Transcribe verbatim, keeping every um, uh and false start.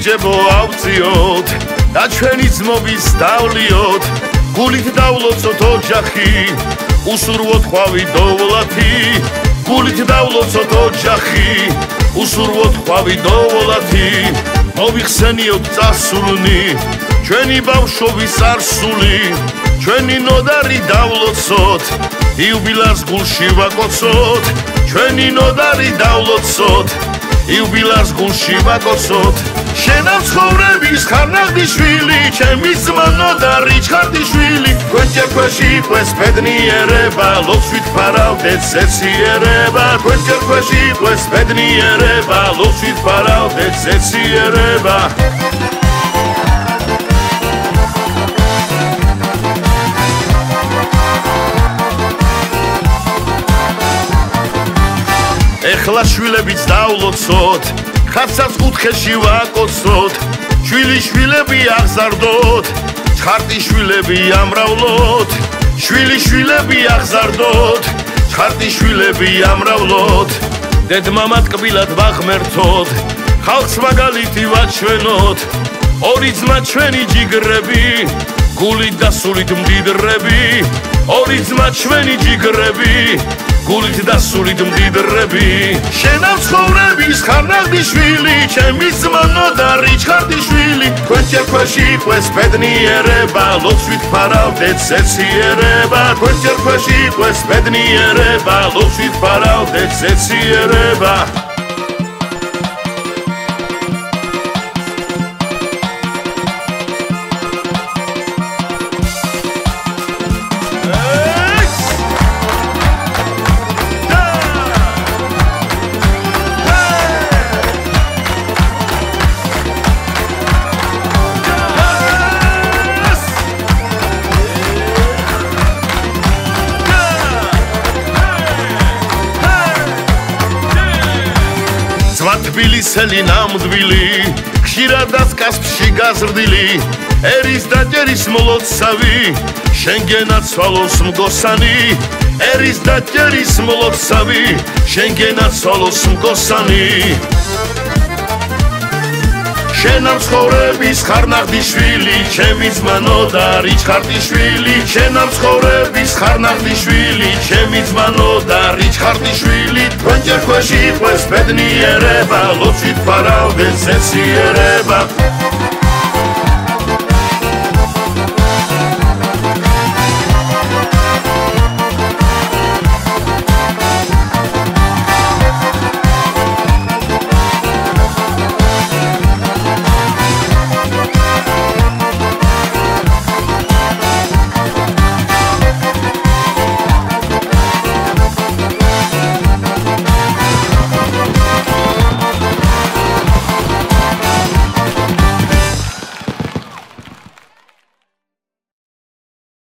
ბავშვებო ავწიოთ და ჩვენი ძმობის დავლიოთ გულით დავლოცოთ ოჯახი უსურვოთ ხვავი დოვლათი გულით დავლოცოთ ოჯახი უსურვოთ ხვავი დოვლათი მოვიხსენიოთ წასულნი ჩვენი ბავშვობის წარსული ჩვენი ნოდარი დავლოცოთ იუბილას გულში ვაკოცოთ ჩვენი ნოდარი დავლოცოთ იუბილას გულში ვაკოცოთ შენავ ცხოვრების ხარნახდიშვილი ჩემი ძმა ნოდარი ჩხარდიშვილი გვერდზე ქვეში იყვეს ბედნიერება ლოცვით ფარავდეთ ზეციერება გვერდზე ქვეში იყვეს ბედნიერება ლოცვით ფარავდეთ ზეციერება ეხლა შვილებიც დავლოცოთ ხაცაც კუთხეში ვაკოცოთ შვილი შვილები აღზარდოთ ჩხარტი შვილები ამრავლოთ შვილი შვილები აღზარდოთ ჩხარტი შვილები ამრავლოთ დედმამა ტკბილად ვაღმერთოთ ხალხს მაგალითი ვაჩვენოთ ორი ძმა ჩვენი ჯიგრები გულით და სულით მდიდრები ორი ძმა ჩვენი ჯიგრები გულით და სულით მდიდრები შენავ ცხოვრების ხარნახდიშვილი ჩემი ძმა ნოდარი ჩხარდიშვილი გვერდზე ქვეში იყვეს ბედნიერება ლოცვით ფარავდეთ ზეციერება გვერდზე ქვეში იყვეს ბედნიერება ლოცვით ფარავდეთ ზეციერება თბილისელი ნამდვილი ხშირადაც კასპში გაზრდილი ერის და ჭერის მლოცავი შენგენაც სვალოს მგოსანი ერის და ჭერის მლოცავი შენგენაც სვალოს მგოსანი შენავ ცხოვრების ხარნახდიშვილი ჩემი ძმა ნოდარი ჩხარტიშვილი შენავ ცხოვრების ხარნახდიშვილი ჩემი ძმა ნოდარი ჩხარტიშვილი გვერდზე ქვეში იყვეს ბედნიერება ლოცვით ფარავდეთ ზეციერება